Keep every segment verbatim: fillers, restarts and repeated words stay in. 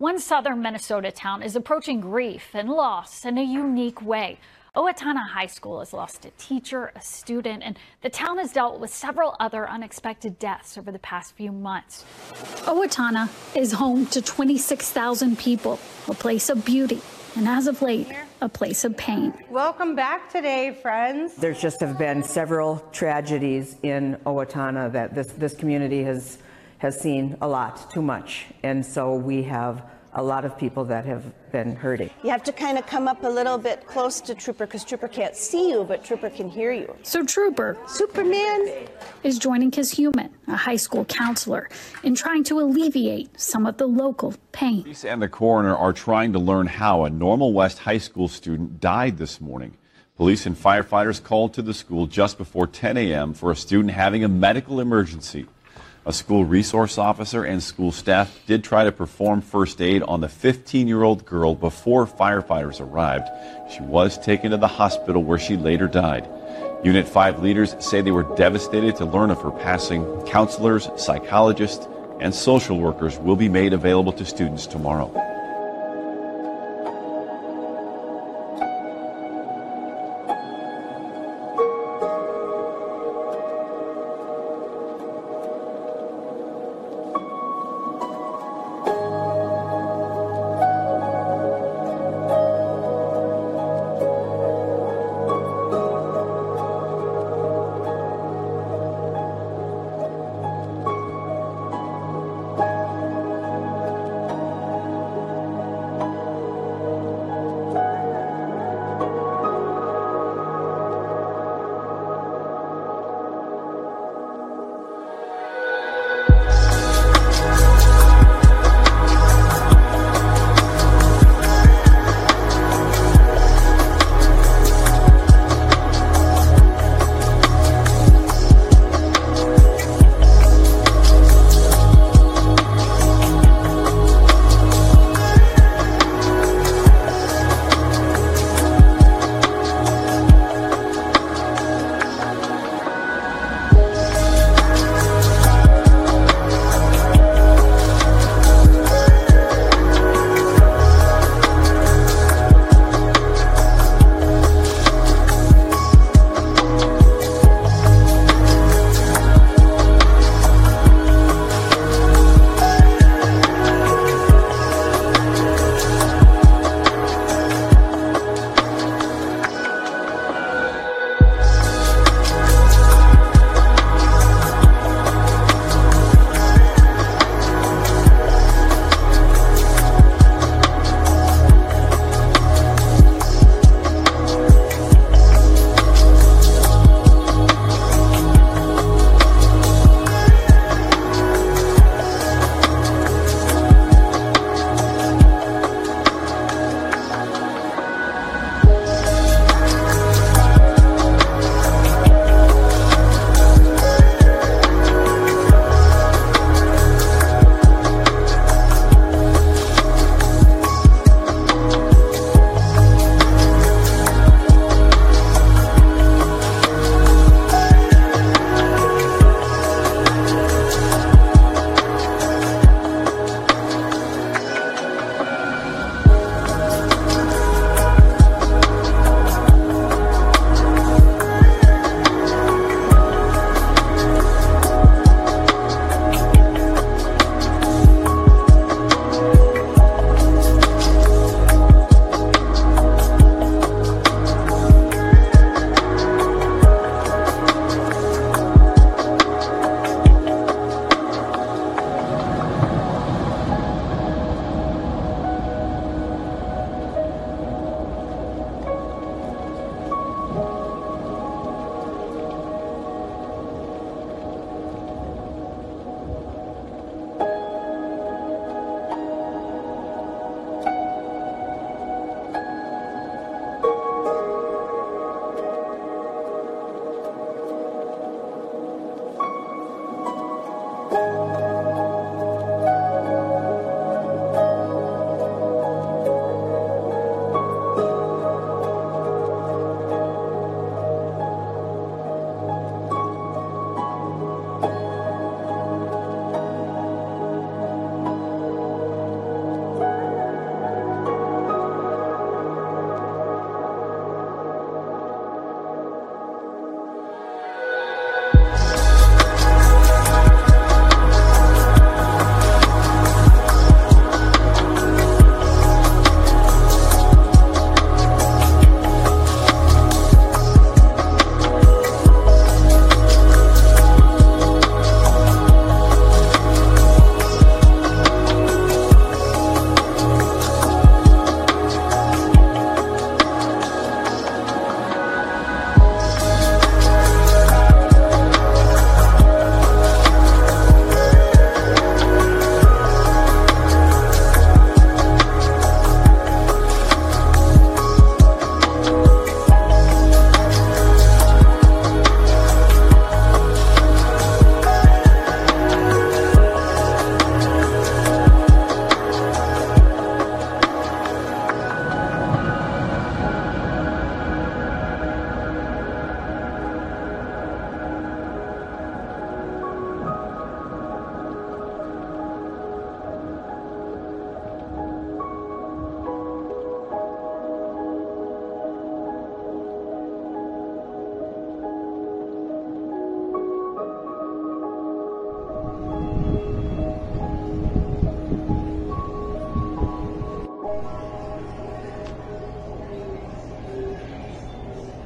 One southern Minnesota town is approaching grief and loss in a unique way. Owatonna High School has lost a teacher, a student, and the town has dealt with several other unexpected deaths over the past few months. Owatonna is home to twenty-six thousand people, a place of beauty, and as of late, a place of pain. Welcome back today, friends. There's just have been several tragedies in Owatonna that this, this community has, has seen a lot, too much. And so we have a lot of people that have been hurting. You have to kind of come up a little bit close to Trooper because Trooper can't see you, but Trooper can hear you. So Trooper, Superman, is joining Kishuman, a high school counselor, in trying to alleviate some of the local pain. Police and the coroner are trying to learn how a Normal West High School student died this morning. Police and firefighters called to the school just before ten a m for a student having a medical emergency. A school resource officer and school staff did try to perform first aid on the fifteen-year-old girl before firefighters arrived. She was taken to the hospital where she later died. Unit five leaders say they were devastated to learn of her passing. Counselors, psychologists, and social workers will be made available to students tomorrow.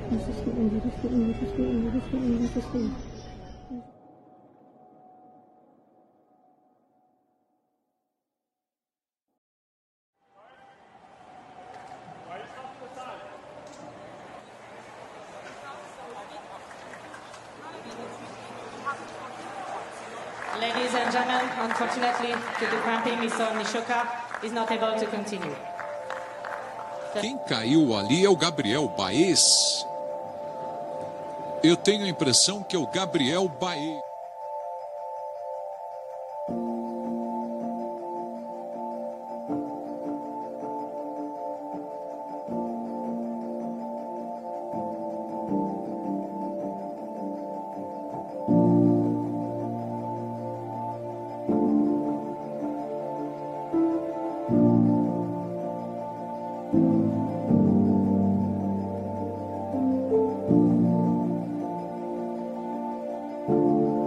Ladies and gentlemen, unfortunately, due to cramping, Mister Nishoka is not able to continue. Quem caiu ali é o Gabriel Baez. Eu tenho a impressão que é o Gabriel Baez. Thank you.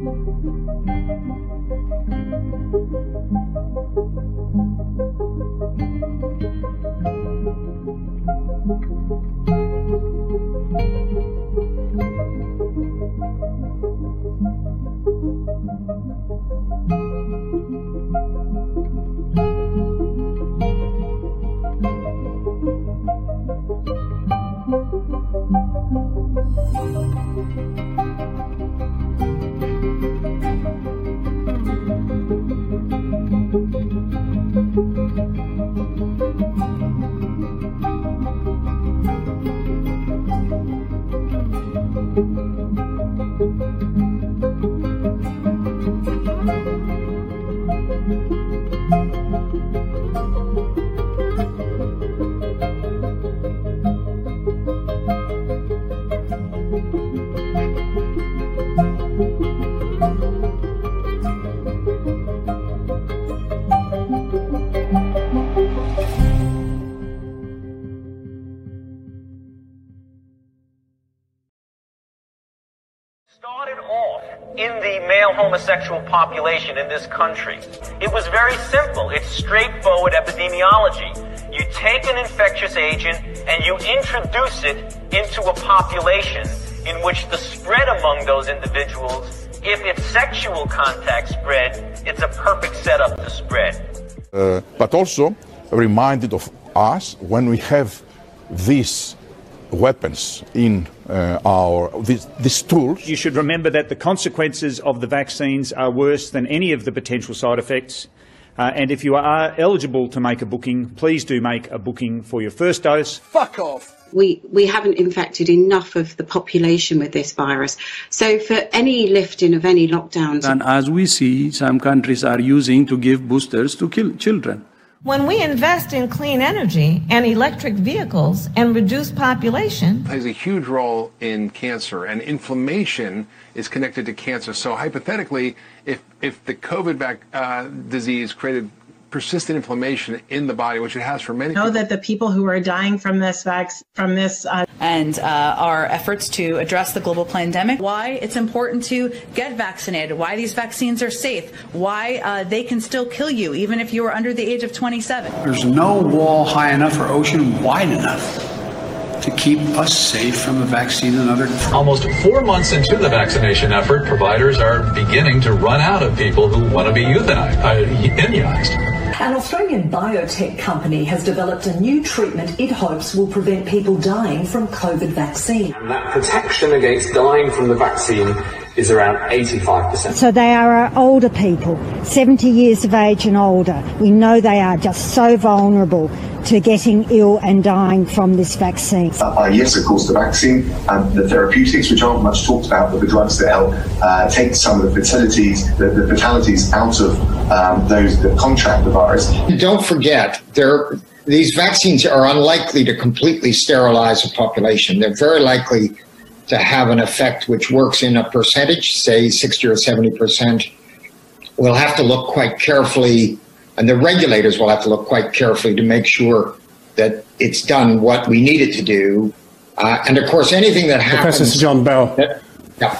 Started off in the male homosexual population in this country. It was very simple. It's straightforward epidemiology. You take an infectious agent and you introduce it into a population in which the spread among those individuals, if it's sexual contact spread, it's a perfect setup to spread. Uh, but also reminded of us when we have these weapons in uh, our these, these tools. You should remember that the consequences of the vaccines are worse than any of the potential side effects. Uh, and if you are eligible to make a booking, please do make a booking for your first dose. Fuck off. We, we haven't infected enough of the population with this virus. So for any lifting of any lockdowns... And as we see, some countries are using to give boosters to kill children. When we invest in clean energy and electric vehicles and reduce population... plays a huge role in cancer, and inflammation is connected to cancer. So hypothetically, if, if the COVID vac, uh, disease created persistent inflammation in the body, which it has for many know people. that the people who are dying from this vac from this uh... and uh, our efforts to address the global pandemic, why it's important to get vaccinated, why these vaccines are safe, why uh, they can still kill you even if you are under the age of twenty-seven. There's no wall high enough or ocean wide enough to keep us safe from a vaccine and other... Almost four months into the vaccination effort, providers are beginning to run out of people who want to be euthanized, uh, immunized. An Australian biotech company has developed a new treatment it hopes will prevent people dying from COVID vaccine. And that protection against dying from the vaccine is around eighty-five percent. So they are older people, seventy years of age and older. We know they are just so vulnerable to getting ill and dying from this vaccine. Uh, yes, of course, the vaccine and the therapeutics, which aren't much talked about, but the drugs that help uh, take some of the fatalities, the, the fatalities out of um, those that contract the virus. Don't forget, there, these vaccines are unlikely to completely sterilize a population. They're very likely to have an effect which works in a percentage, say sixty or seventy percent. We'll have to look quite carefully, and the regulators will have to look quite carefully to make sure that it's done what we need it to do. Uh, and of course, anything that happens... Professor Sir John Bell. That, yeah.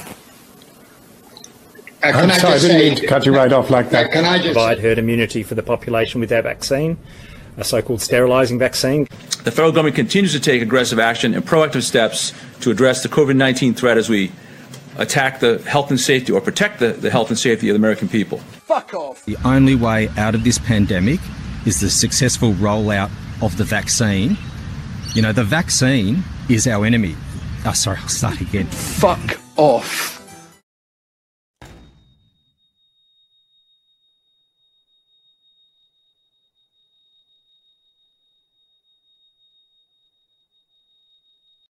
Uh, I'm I sorry, I didn't say, mean to cut you right off like that. Uh, can I just... Provide herd immunity for the population with their vaccine, a so-called sterilising vaccine. The federal government continues to take aggressive action and proactive steps to address the COVID nineteen threat as we attack the health and safety or protect the, the health and safety of the American people. Fuck off. The only way out of this pandemic is the successful rollout of the vaccine. You know, the vaccine is our enemy. Oh, sorry, I'll start again. Fuck off.